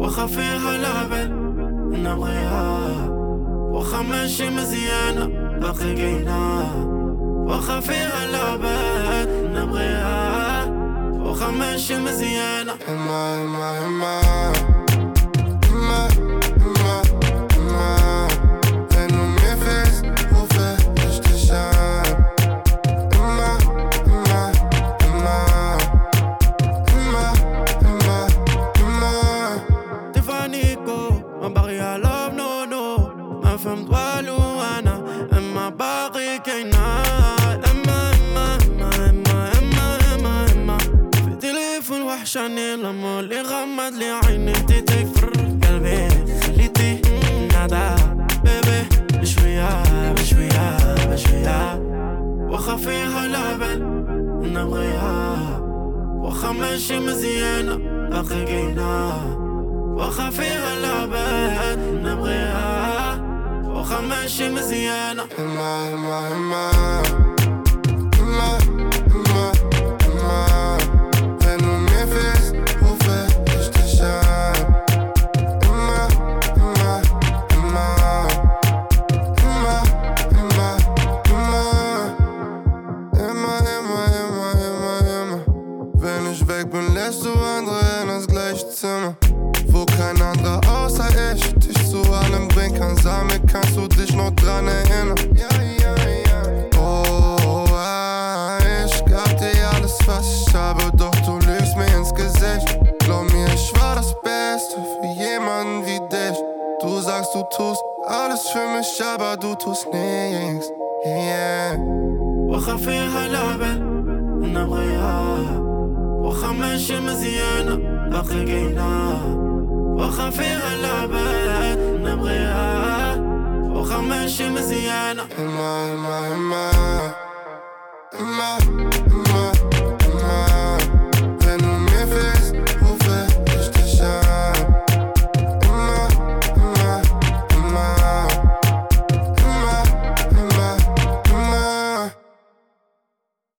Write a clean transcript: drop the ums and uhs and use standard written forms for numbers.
واخا فيها لعبة نبغيها واخا ماشي مزيانة باقي قينا واخا فيها لعبة نبغيها واخا ماشي مزيانة وحشاني لما اللي غمض لي عيني انتي تكفر قلبي خليتي نادا بيبي بشوية بشوية بشوية واخا فيها لعبة نبغيها واخا ماشي مزيانة باقي قينا واخا فيها لعبة نبغيها واخا ماشي مزيانة Lässt du andere in das gleiche Zimmer, wo kein anderer außer ich dich zu allem bringen kann. Damit kannst du dich noch dran erinnern. Oh, ich gab dir alles, was ich habe, doch du lügst mir ins Gesicht. Glaub mir, ich war das Beste für jemanden wie dich. Du sagst, du tust alles für mich, aber du tust nichts. واخا فيها لعبة نبغيها واخا ماشي مزيانة باقي قينا واخا فيها لعبة نبغيها واخا ماشي مزيانة